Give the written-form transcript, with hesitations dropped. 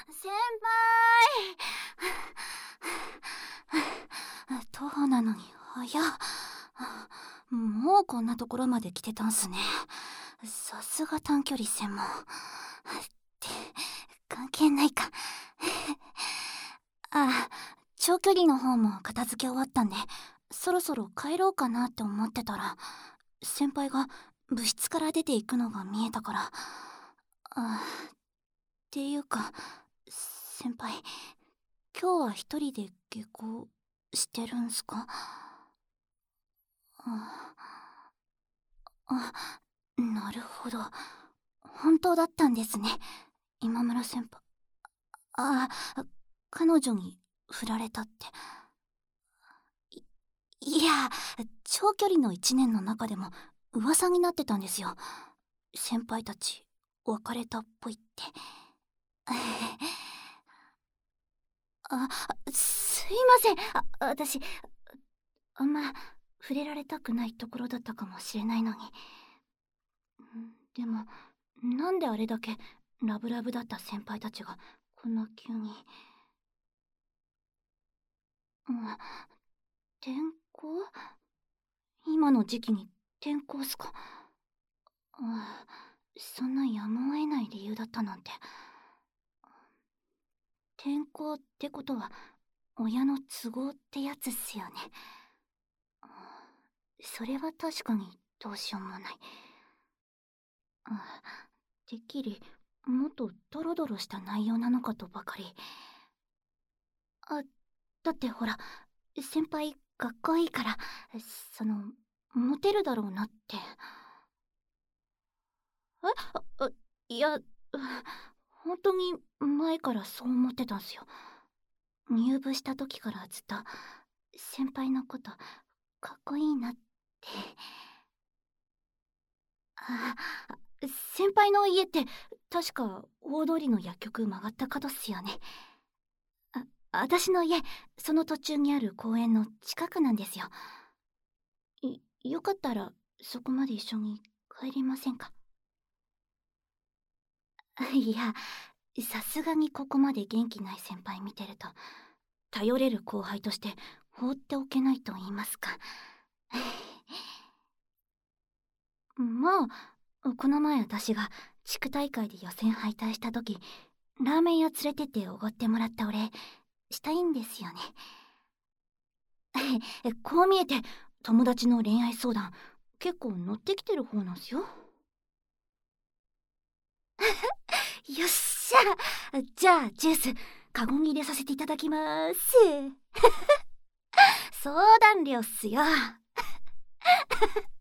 先輩徒歩なのに早っ。もうこんなところまで来てたんすね。さすが短距離専門って関係ないか。長距離の方も片付け終わったんで、そろそろ帰ろうかなって思ってたら、先輩が部室から出ていくのが見えたから。っていうか、先輩、今日は一人で下校してるんすか？なるほど。本当だったんですね、今村先輩。彼女に振られたって。いや、長距離の1年の中でも噂になってたんですよ。先輩たち別れたっぽいって。すいません。私あんま触れられたくないところだったかもしれないのに。でもなんであれだけラブラブだった先輩たちがこんな急に。転校？今の時期に転校っすか？そんなやむを得ない理由だったなんて。転校ってことは親の都合ってやつっすよね。それは確かにどうしようもない。てっきりもっとドロドロした内容なのかとばかり。だってほら、先輩かっこいいから、モテるだろうなって。いや、本当に前からそう思ってたんすよ。入部した時からずっと先輩のことかっこいいなって。先輩の家って確か大通りの薬局曲がった角っすよね。私の家、その途中にある公園の近くなんですよ。よかったらそこまで一緒に帰りませんか？いや、さすがにここまで元気ない先輩見てると、頼れる後輩として放っておけないと言いますか。まあ、この前私が地区大会で予選敗退した時、ラーメン屋連れてっておごってもらったお礼したいんですよね。こう見えて友達の恋愛相談結構乗ってきてる方なんすよ。よっしゃ、じゃあジュースカゴに入れさせていただきます。相談料っすよ。